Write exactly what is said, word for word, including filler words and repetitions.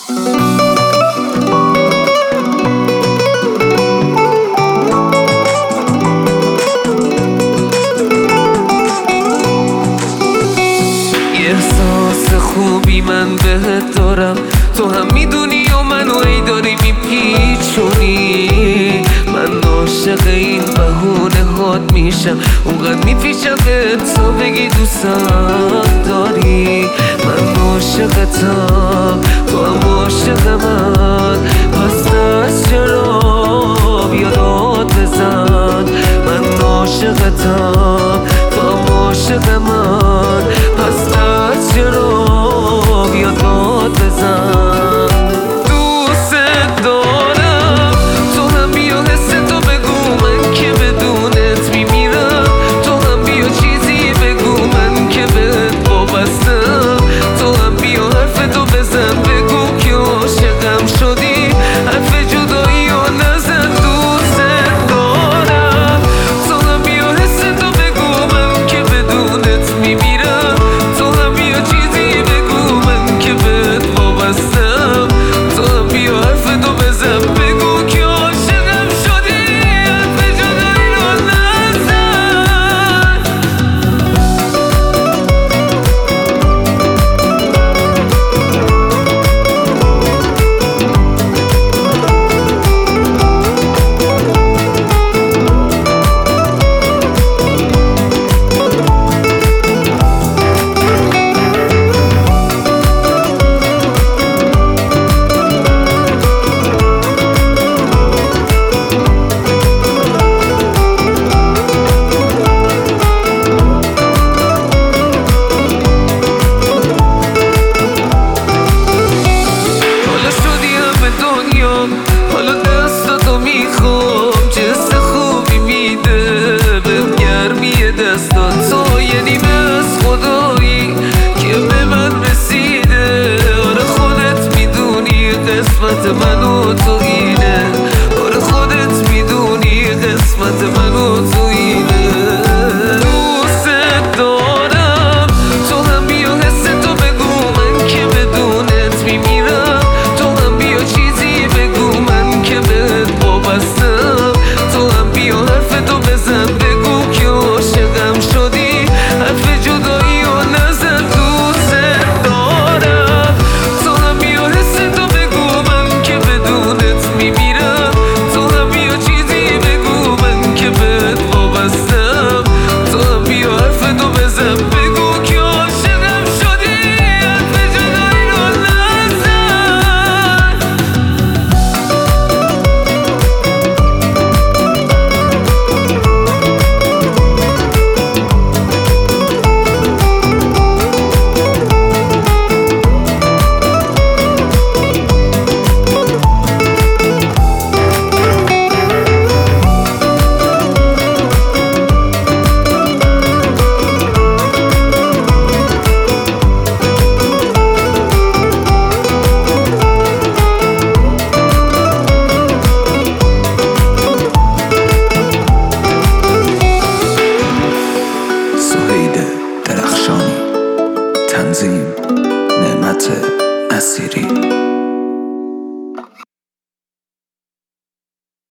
احساس خوبی من بهت دارم، تو هم میدونی و منو ای داری میپیچونی. من عاشق این بهونه هات میشم، اونقدر میپیچم بهت تا بگی دوستم داری. من عاشقتم تو هم عاشق من، پس دست چرا بیا داد بزن. من عاشقتم تو هم عاشق من، پس دست چرا بیا داد بزن. دوست دارم تو هم بیا حس تو بگو، من که بدونت میمیرم. تو هم بیا چیزی بگو من که بهت وابستم. تو هم بیا حرف تو بزن بگو که عاشقم شدی، حرف جدایی و نزن. دوست دارم تو هم بیا حس تو بگو، من که بدونت میمیرم. تو هم بیا چیزی بگو من که بهت وابستم. تو هم بیا حرف تو بزن بگو که عاشقم شدی، حرف جدایی رو نزن. حالا دستاتو میخوام، چه حس خوبی میده بهم گرمی دستات. تو یه نیمه از خدایی که به من رسیده. آره خودت میدونی قسمت من